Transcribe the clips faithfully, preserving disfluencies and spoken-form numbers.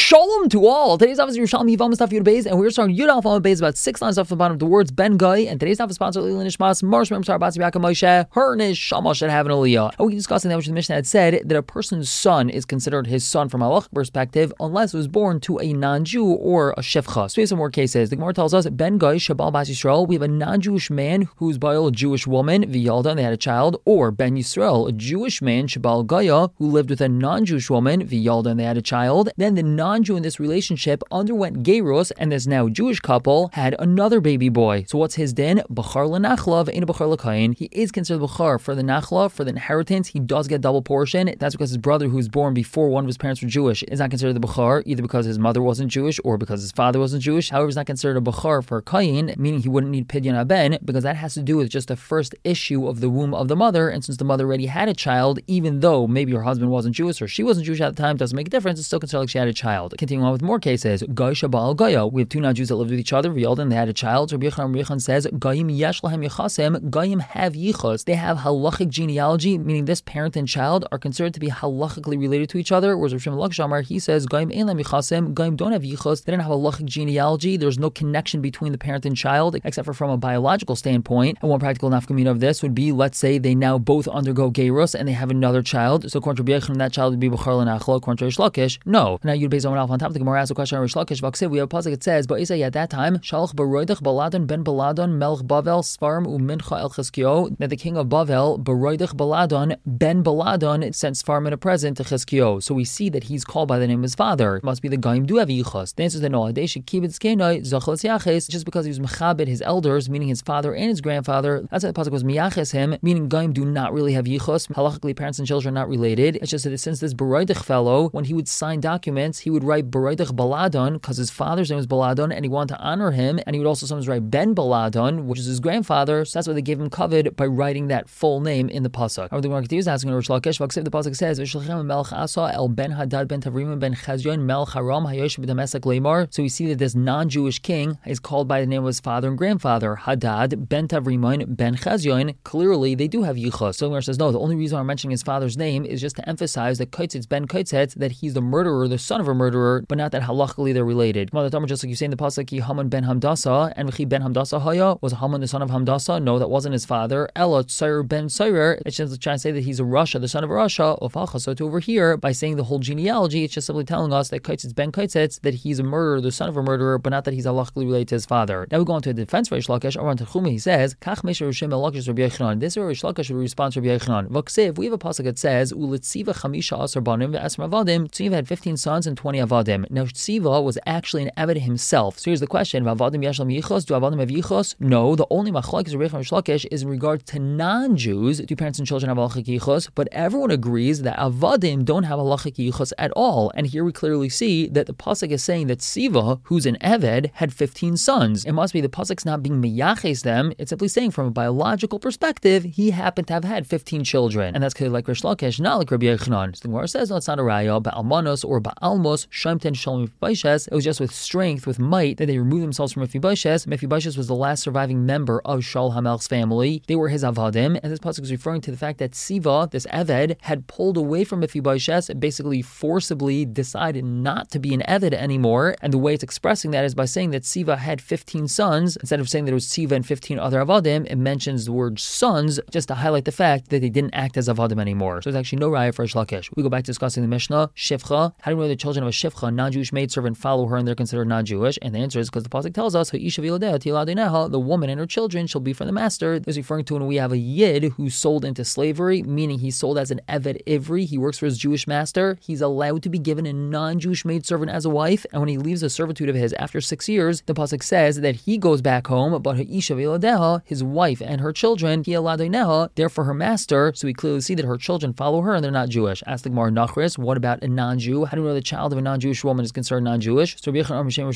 Shalom to all. Today's office is Yerushalmi Yivam Staf Yud Beis, and we're starting Yud Alf Amud Beis about six lines off the bottom of the words Ben Gai. And today's office sponsor Lila Nishmas Marsh Mem Sar Batzi Baka Moshe. Her Nishama should have an Aliyah. And we discussed in that which the Mishnah had said that a person's son is considered his son from a halachic perspective unless it was born to a non-Jew or a shifcha. So we have some more cases. The Gemara tells us Ben Gai Shabal Bas Yisrael. We have a non-Jewish man who's by a Jewish woman V'yalda, and they had a child, or Ben Yisrael, a Jewish man Shabal Gaya who lived with a non-Jewish woman V'yalda, and they had a child. Then the non-Jew in this relationship underwent gerus, and this now Jewish couple had another baby boy. So what's his din? Bachar l'nachla v'ein bachar l'kayin. He is considered bachar for the nachla, for the inheritance. He does get double portion. That's because his brother, who was born before one of his parents were Jewish, is not considered the bachar, either because his mother wasn't Jewish or because his father wasn't Jewish. However, he's not considered a bachar for kayin, meaning he wouldn't need pidyon haben, because that has to do with just the first issue of the womb of the mother. And since the mother already had a child, even though maybe her husband wasn't Jewish or she wasn't Jewish at the time, doesn't make a difference. It's still considered like she had a child. Continuing on with more cases, Gai Shabal Gaya. We have two non-Jews that lived with each other, V'yalda, and they had a child. So Rabbi Yochanan says, Gayim yesh lahem yichasim, Gayim have yichos. They have halachic genealogy, meaning this parent and child are considered to be halachically related to each other. Whereas Rav Shimon Lakshamar, he says, Gayim ein lahem yichasim, Gayim don't have yichos. They don't have halachic genealogy. There's no connection between the parent and child, except for from a biological standpoint. And one practical nafkamina of this would be, let's say they now both undergo gerus and they have another child. So according to Rabbi Yochanan, that child would be b'char l'nachla. According to Rish Lakish, no. Now you'd base on alpha on top of the Gemara asks a question on Rish Lakish. We have a pasuk that says, "But at that time, Shalach Baroidach Baladon ben Baladon Melch Bavel Svarim u'Mincha El Chizkio." That the king of Bavel, Baroidach Baladon ben Baladon, sent Svarim in a present to Chizkio. So we see that he's called by the name of his father. It must be the Gaim do have yichus. The answer is that no. They should keep it skenoi zachlas yaches, just because he was mechabed his elders, meaning his father and his grandfather. That's why the pasuk was miyaches him, meaning Gaim do not really have yichus. Halachically, parents and children are not related. It's just that since this Baroidach fellow, when he would sign documents, he would write Baroidach Baladon because his father's name was Baladon and he wanted to honor him, and he would also sometimes write Ben Baladon, which is his grandfather. So that's why they gave him covet by writing that full name in the pasuk. However, the Gemara continues asking Rish Lakish, the pasuk says, "V'shlachem melch Asa el Ben Hadad ben Tavrim ben Chazyon melch Haram hayosh b'Damasek leimar." So we see that this non-Jewish king is called by the name of his father and grandfather, Hadad ben Tavrim ben Chazyon. Clearly, they do have yichus. So the Gemara says, no, the only reason I'm mentioning his father's name is just to emphasize that Kaitzitz ben Kaitzitz, that he's the murderer, the son of a murderer, but not that halachically they're related. Mother Tamar, just like you say in the pasuk, Haman ben Hamdasa, and V'chi ben Hamdasa Haya, was Haman the son of Hamdasa? No, that wasn't his father. Ella Tsair ben Tsair. It's just trying to say that he's a Rasha, the son of a Rasha. Ofacha. So to over here, by saying the whole genealogy, it's just simply telling us that Kaitzitz ben Kaitzitz, that he's a murderer, the son of a murderer, but not that he's halachically related to his father. Now we go on to a defense for Rish Lakish. Around Techumi, he says, Kach Mesher Rishim El Lakish Rabbi Yochanan. This is where Rish Lakish would respond to Rabbi Yochanan. V'ksiv, we have a pasuk that says, Uletziva Chamisha Asar Banim ve'Esmer Avadim. Tziva had fifteen sons and twenty avadim. Now Tziva was actually an Eved himself. So here's the question: Avadim yashlam yichos? Do avadim have yichos? No. The only machlokes Rabbi Yochanan and Rish Lakish is in regard to non-Jews. Do parents and children have halachic yichos? But everyone agrees that avadim don't have halachic yichos at all. And here we clearly see that the pasuk is saying that Tziva, who's an Eved, had fifteen sons. It must be the pasuk's not being miyaches them. It's simply saying from a biological perspective, he happened to have had fifteen children, and that's clearly like Rish Lakish, not like Rabbi Yochanan. So the Gemara says, no, it's not a raya. Ba'almanos or ba'almos shemten shalom Mephibosheth. It was just with strength, with might, that they removed themselves from Mephibosheth. Mephibosheth was the last surviving member of Shaul HaMelech's family. They were his avadim, and this pasuk is referring to the fact that Siva, this Eved, had pulled away from Mephibosheth and basically forcibly decided not to be an Eved anymore. And the way it's expressing that is by saying that Siva had fifteen sons. Instead of saying that it was Siva and fifteen other avadim, it mentions the word sons just to highlight the fact that they didn't act as avadim anymore. So there's actually no raya for Rish Lakish. We go back to discussing the Mishnah, Shifcha. How do we know the children of a Shifcha, non-Jewish maidservant, follow her and they're considered non-Jewish? And the answer is because the pasuk tells us, the woman and her children shall be from the master. This is referring to when we have a Yid who's sold into slavery, meaning he's sold as an Eved Ivri. He works for his Jewish master. He's allowed to be given a non-Jewish maidservant as a wife. And when he leaves the servitude of his after six years, the pasuk says that he goes back home, but his wife and her children, therefore her master. So we clearly see that her children follow her and they're not Jewish. Ask the Gemara Nachris, what about a non-Jew? How do we know the child of a non-Jewish woman is considered non-Jewish? So the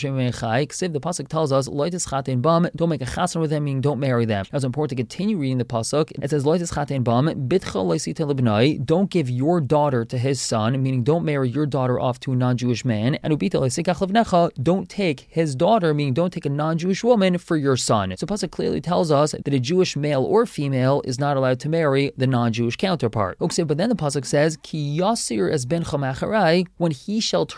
pasuk tells us, don't make a chassan with them, meaning don't marry them. Now it's important to continue reading the pasuk. It says, don't give your daughter to his son, meaning don't marry your daughter off to a non-Jewish man. And don't take his daughter, meaning don't take a non-Jewish woman for your son. So pasuk clearly tells us that a Jewish male or female is not allowed to marry the non-Jewish counterpart. Okay, but then the pasuk says, Ki yasir es ben chamecharai, when he shall turn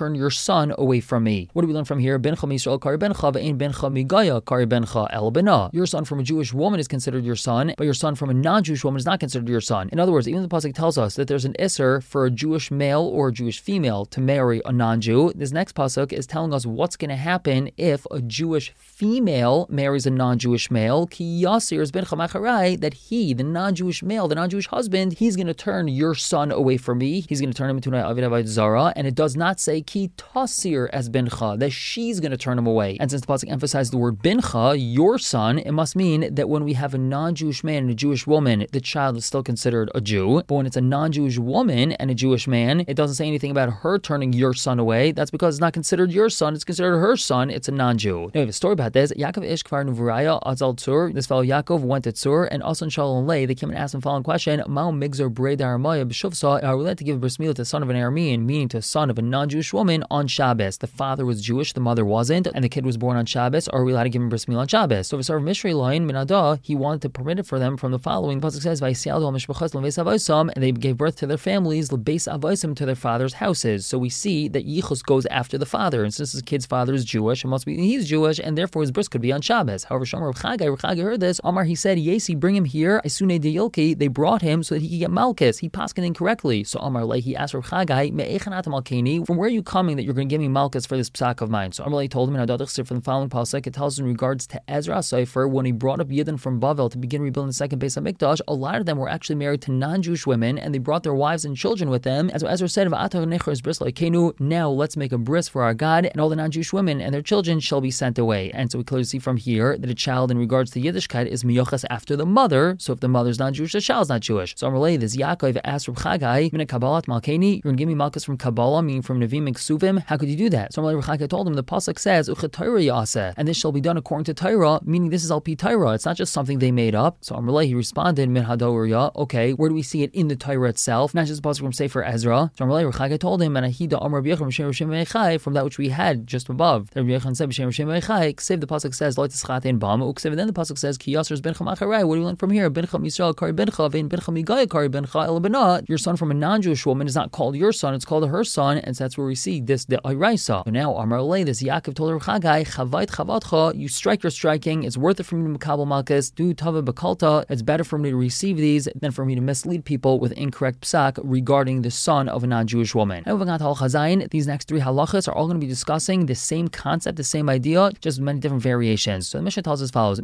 turn your son away from me. What do we learn from here? Bincha Yisrael kari bencha ve'ein bencha migaya kari bencha el bena. Your son from a Jewish woman is considered your son, but your son from a non-Jewish woman is not considered your son. In other words, even the pasuk tells us that there's an isser for a Jewish male or a Jewish female to marry a non-Jew. This next pasuk is telling us what's going to happen if a Jewish female marries a non-Jewish male. Ki yasir is bencha macharai, that he, the non-Jewish male, the non-Jewish husband, he's going to turn your son away from me. He's going to turn him into an avid avodah zara, and it does not say ki tasir as bencha, that she's going to turn him away. And since the pasuk emphasizes the word bencha, your son, it must mean that when we have a non-Jewish man and a Jewish woman, the child is still considered a Jew. But when it's a non-Jewish woman and a Jewish man, it doesn't say anything about her turning your son away. That's because it's not considered your son, it's considered her son. It's a non-Jew. Now we have a story about this. Yaakov ish kvar nuvuraya azal tzur. This fellow Yaakov went to Tzur, and Asan Shal and Lei, they came and asked him the following question: Mao migzor brei daramaya b'shuvsa. Are we allowed to give a bris milah to the son of an Aramean, meaning to a son of a non-Jewish woman, on Shabbos? The father was Jewish, the mother wasn't, and the kid was born on Shabbos. Are we allowed to give him bris milah on Shabbos? So, Vesar Mishrei line minada, he wanted to permit it for them from the following. The pasuk says, "Vayisiadu al mishpachas lebeis avosam," and they gave birth to their families, lebeis avosam, to their father's houses. So we see that yichus goes after the father, and since his kid's father is Jewish, it must be he's Jewish, and therefore his bris could be on Shabbos. However, Shomer Rav Chagai, Rav Chagai heard this. Amar, he said, Yesi, bring him here. Isune de Yilki, they brought him so that he could get malchus. He paskin incorrectly. So Amar Lei, he asked Rav Chagai, Me'echanat malkeni, from where are you coming that you're going to give me malchus for this psak of mine? So Amar Lei told him in Hadadach from the following pasuk. It tells us in regards to Ezra Seifer, when he brought up Yidden from Bavel to begin rebuilding the second Beis HaMikdash, a lot of them were actually married to non-Jewish women, and they brought their wives and children with them. As Ezra said, now let's make a bris for our God, and all the non-Jewish women and their children shall be sent away. And so we clearly see from here that a child in regards to Yiddishkeit is miyochas after the mother. So if the mother's not Jewish, the child's not Jewish. So I'm related this. Yaakov asked Rav Chagai, Mina Kabbalat Malkeni, you're going to give me malchus from Kabbalah, meaning from Nevi'im and Ksuvim. How could you do that? So I'm Rav Chagai told him, the pasuk says, Ucha Torah Yaseh, and this shall be done according to Torah, meaning this is al pi Torah. It's not just something they made up. So I'm related, he responded, Min Hadorya, okay, where do we see it in the Torah itself? Not just the pasuk from Sefer Ezra. So I'm related, Rav Chagai told him, and Ahida Amar B'Yechon B'Shem Hashem V'Echai, from that which we had just above. The Rabbi Yechon said B'Shem Hashem V'Echai, Ksiv, the pasuk says, Lo Tischat Bam, Uksiv, and then the pasuk says, Ki Yasser is Bencha Macharai. What do we learn from here? Bencha Yisrael Kari Bencha, Vein Bencha Migaya Kari Bencha El Benah. Your son from a non-Jewish woman is not called your son, it's called her son, and so that's where we see this, the Iraisa. So now, Amar Lei, this Yaakov told Rav Chagai, Chavait Chavatcha, you strike your striking, it's worth it for me to Makabal Malchus, do Tava Bakalta, it's better for me to receive these than for me to mislead people with incorrect psak regarding the son of a non-Jewish woman. And moving on to Halacha Zayin, these next three halachas are all going to be discussing the same concept, the same idea, just many different variations. So the Mishnah tells us as follows: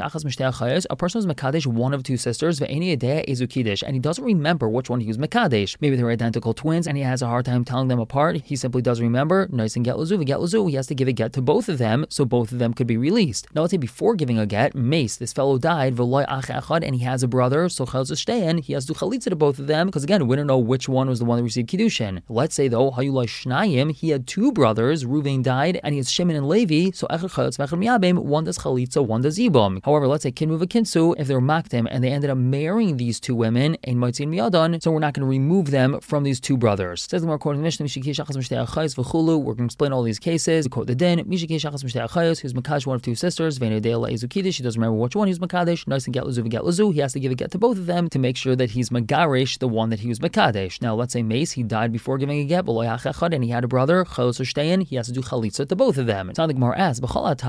a person who's Mekadesh one of two sisters, and he doesn't remember which one he was Mekadesh. Maybe they were identical twins, and he has a hard time telling them apart. He simply doesn't remember. Nice and get lazu, get lazu. He has to give a get to both of them, so both of them could be released. Now let's say before giving a get, Mace, this fellow died, and he has a brother, so he has to chalitza to both of them, because again, we don't know which one was the one that received Kiddushin. Let's say though, Shnayim, he had two brothers, Ruvain died, and he has Shimon and Levi, so one does chalitza, one does ibum. However, let's say kinmu v'kinsu, if they're makdim and they ended up marrying these two women, ein motzin miyadan, so we're not going to remove them from these two brothers. Says the more according to the Mishnah, we're going to explain all these cases. We quote the din, who's makadosh one of two sisters, he doesn't remember which one he was makadosh, nice and get lazu, get lazu, he has to give a get to both of them to make sure that he's magarish, the one that he was makadesh. Now let's say Mace, he died before giving a get, and he had a brother, he has to do chalitza to both of them. It's not the Gemara asks,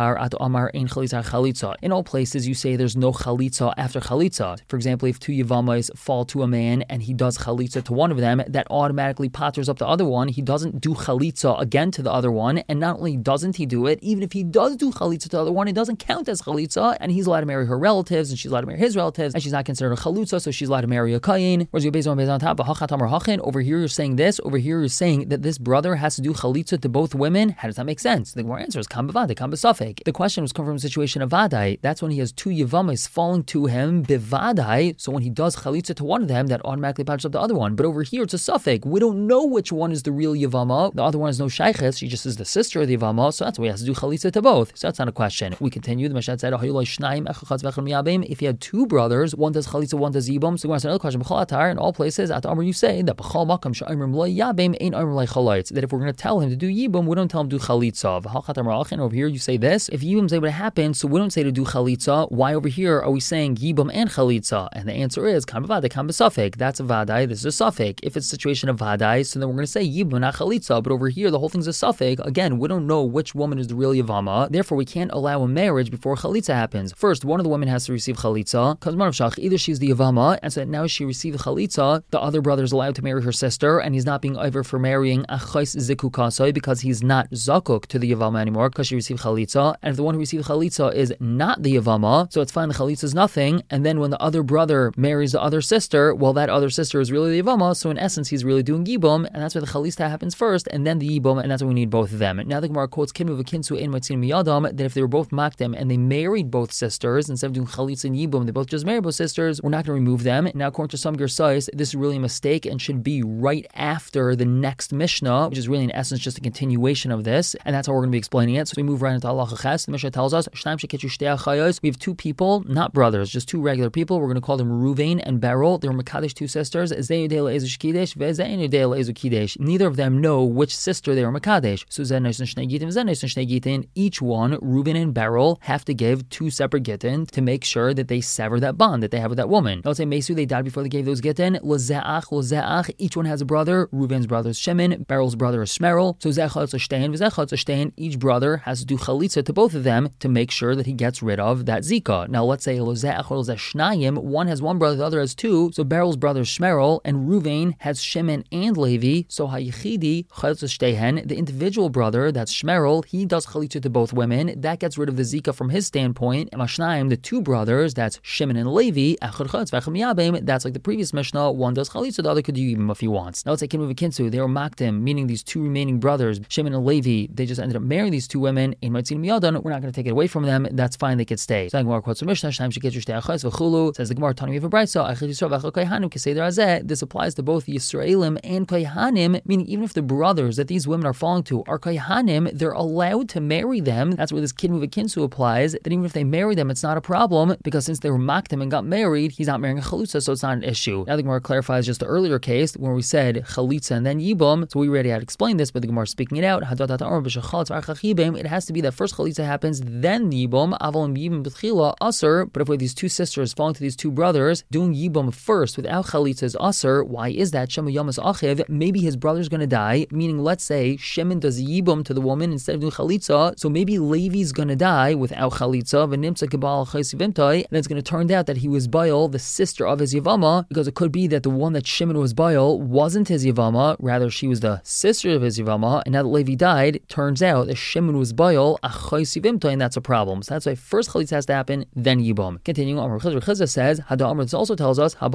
in all places you say there's no chalitza after chalitza. For example, if two Yavamas fall to a man and he does chalitza to one of them, that automatically patters up the other one. He doesn't do chalitza again to the other one, and not only doesn't he do it, even if he does do chalitza to the other one, it doesn't count as chalitza, and he's allowed to marry her relatives, and she's allowed to marry his relatives, and she's not considered a chalutza, so she's allowed to marry a kayin. Whereas you're based on based on top, over here you're saying this, over here you're saying that this brother has to do chalitza to both women. How does that make sense? The Gemara answer is kam b'vadai, kam b'safek. The question was come from a situation of vadai. That's when he has two Yavamas falling to him b'vadai. So when he does chalitza to one of them, that automatically patches up the other one. But over here it's a suffix. We don't know which one is the real Yavama. The other one is no shayches. She just is the sister of the Yavama. So that's why he has to do chalitza to both. So that's not a question. We continue. The Mashat said, if he had two brothers, one does chalitza, one does yibam. So we ask another question. In all places, at Amr you say that that if we're going to tell him to do yibam, we don't tell him to do chalitza. Over here you say this. If yibam is able to happen, so we don't say to do chalitza. Why over here are we saying yibam and chalitza? And the answer is kam b'vadai, kam b'safek. That's a vadai. This is a suffix. If it's a situation of vadai, so then we're going to say yibam, not chalitza. But over here, the whole thing's a suffix. Again, we don't know which woman is the real Yavama. Therefore, we can't allow a marriage before Chalitza happens. First, one of the women has to receive Chalitza. Because either she's the Yavama, and so now she received Chalitza, the other brother is allowed to marry her sister, and he's not being over for marrying Achais Zikukasai because he's not Zakuk to the Yavama anymore because she received Chalitza. And if the one who received Chalitza is not the Yavama, so it's fine, the Chalitza is nothing. And then when the other brother marries the other sister, well, that other sister is really the Yavama, so in essence, he's really doing Yibum, and that's why the Chalitza happens first, and then the Yibum, and that's why we need both of them. Now the Gemara quotes Kinmu v'Kinsu ein Matzin miyadam, that if they were both Makdim and they married both sisters, instead of doing Chalitza and Yibum, they both just married both sisters, we're not going to remove them. Now, according to some Gersais, this is really a mistake and should be right after the next Mishnah, which is really in essence just a continuation of this, and that's how we're going to be explaining it. So we move right into Halacha Ches. The Mishnah tells us, we have two people, not brothers, just two regular people. We're going to call them Ruvain and Beryl. They were Mekadesh, two sisters. Neither of them know which sister they were Mekadesh. So each one, Reuben and Beryl, have to give two separate gittin to make sure that they sever that bond that they have with that woman. Now, let's say Mesu, they died before they gave those gittin. Lozeach, lozeach, each one has a brother. Reuben's brother is Shimon, Beryl's brother is Shmerel. So each brother has to do chalitza to both of them to make sure that he gets rid of that zika. Now, let's say lozeach or lozeshnayim, one has one brother, the other has two. So Beryl's brother is Shmerel, and Reuven has Shimon and Levi. So hayichidi chalitza shtehen, the individual brother, that's Shmerel, he does chalitza to both women. That gets rid of the zika from his standpoint. And Mashnayim, the two brothers, that's Shimon and Levi, that's like the previous Mishnah, one does chalitza, the other could do even if he wants. Now let's say Kinmu v'Kinsu, they were makdim, meaning these two remaining brothers, Shimon and Levi, they just ended up marrying these two women. In Matzin Miyadan, we're not going to take it away from them. That's fine, they could stay. So the Gemara quotes from Mishnah, says the Gemara, Tani of a Brisa, this applies to both Yisraelim and Kohanim, meaning even if the brothers that these women are falling to are Kohanim, they're allowed to marry them. That's where this Kinmu v'Kinsu applies, that even if they marry them, it's not a problem, because since they were makdim and got married, he's not marrying a chalutza, so it's not an issue. Now the Gemara clarifies just the earlier case, where we said chalitza and then yibum, so we already had explained this, but the Gemara is speaking it out. It has to be that first chalitza happens, then yibum, aval and yibum b'tchila, asur, but if we have these two sisters falling to these two brothers, doing yibum first without chalitza is asur. Why is that? Shemu yamas achiv, maybe his brother's going to die, meaning let's say Shimon does yibum to the woman instead of doing chalitza, so maybe Levi's going to die without chalitza, v'nimtza kibal chayisivimtai, and it's going to turn out that he was Baal, the sister of his Yavama, because it could be that the one that Shimon was Baal wasn't his Yavama, rather she was the sister of his Yavama, and now that Levi died, it turns out that Shimon was Baal, and that's a problem. So that's why first chalitza has to happen, then Yibam. Continuing, Amar Chizra says, Hada Amar, this also tells us,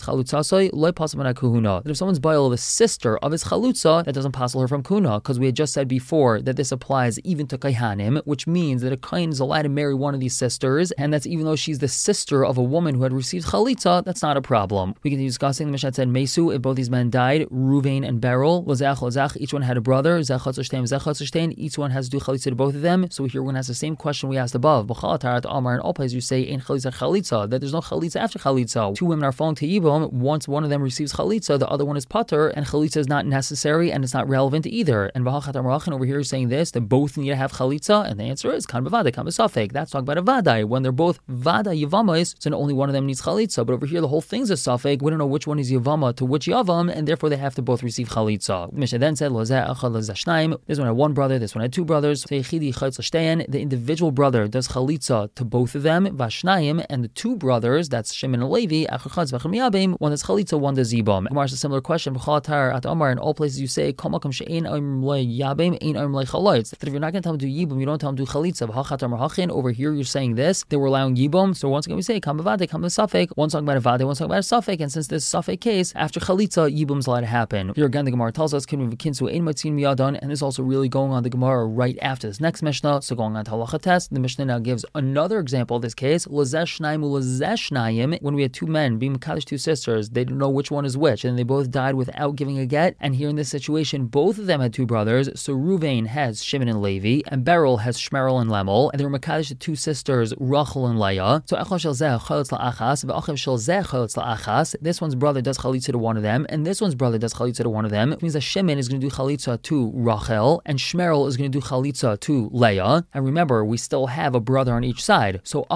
that if someone's Baal, the sister of his chalutza, that doesn't passel her from kuna, because we had just said before that this applies even to Kaihanim, which means that a Kain is allowed to marry one of these sisters, and that's even though she's the sister of a woman who had received chalitza, that's not a problem. We continue discussing. The Mishnah said, Mesu, if both these men died, Ruvain and Beryl, Lozach, Lozach, each one had a brother, Zechatz Shtein, Zechatz Shtein, each one has to do chalitza to both of them. So here we're going to ask the same question we asked above. B'chalatar Amar, in all places you say, in chalitza chalitza, that there's no chalitza after chalitza. Two women are falling to Yibam, once one of them receives chalitza, the other one is pater, and chalitza is not necessary, and it's not relevant either. And over here is saying this, that both need to have chalitza, and the answer is, kan b'vadai, kan b'safek. That's talking about a vadai, when they're both vada Yavamas, so only one of them needs chalitza. But over here, the whole thing's a safek. We don't know which one is Yavama to which Yavam, and therefore they have to both receive chalitza. Mishnah then said, this one had one brother, this one had two brothers. The individual brother does chalitza to both of them, vashnayim, and the two brothers, that's Shimon and Levi, one does chalitza, one does yibam. Gemara asks a similar question. In all places you say, that if you're not going to tell them to do yibam, you don't tell them to do chalitza. Over here you're saying this, they were allowing yibam, so once again we say, kam b'vadei, kam b'safek, one talking about a vade, one talking about a safek, and since this is a safek case, after chalitza, yibam's allowed to happen. Here again the Gemara tells us, and this is also really going on the Gemara right after this next Mishnah, so going on to halacha test, the Mishnah now gives another example of this case, when we had two men being mekadesh two sisters, they don't know which one is which, and they both died without giving a get, and here in this situation, both of them had two brothers, so Ruvain has Shimon and Levi, and Beryl has Shmerel and Lemel, and they were mekadesh the two sisters, Rachel and Leah, so this one's brother does chalitza to one of them, and this one's brother does chalitza to one of them, which means that Shimon is going to do chalitza to Rachel, and Shmerel is going to do chalitza to Leah, and remember, we still have a brother on each side, so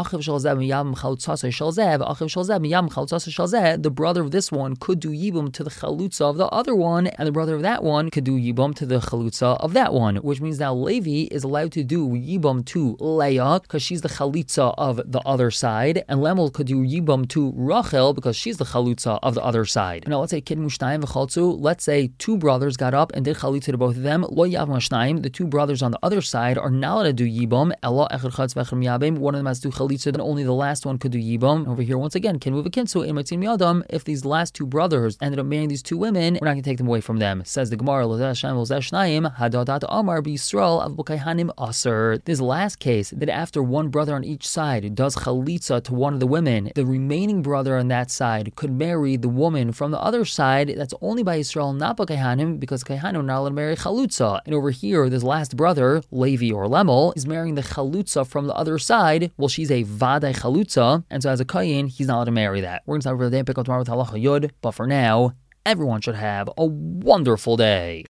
the brother of this one could do yibum to the chalutza of the other one, and the brother of that one could could do Yibam to the Chalutza of that one, which means now Levi is allowed to do Yibam to Leah because she's the Chalitza of the other side, and Lemel could do Yibam to Rachel because she's the Chalutza of the other side. Now let's say Kid Mushnayim v'Chaltzu, let's say two brothers got up and did Chalitza to both of them, Lo Yav Mushnayim, the two brothers on the other side are not allowed to do Yibam, Ella Echad Chatz v'Echad Miyabim, one of them has to do Chalitza, and only the last one could do Yibam. Over here, once again, Kin move a Kinsu, in Matzin Miyadam, if these last two brothers ended up marrying these two women, we're not going to take them away from them. Says the Gemara, Hadadat Amar B'Yisrael Av B'Kayhanim Aser. This last case, that after one brother on each side does Chalitza to one of the women, the remaining brother on that side could marry the woman from the other side. That's only by Yisrael, not by Kayhanim, because Kayhanim are not allowed to marry Chalutza. And over here, this last brother, Levi or Lemel, is marrying the Chalutza from the other side. Well, she's a Vadai Chalutza, and so as a Kayin, he's not allowed to marry that. We're going to start with the day and pick up tomorrow with Halacha Yud, but for now, everyone should have a wonderful day.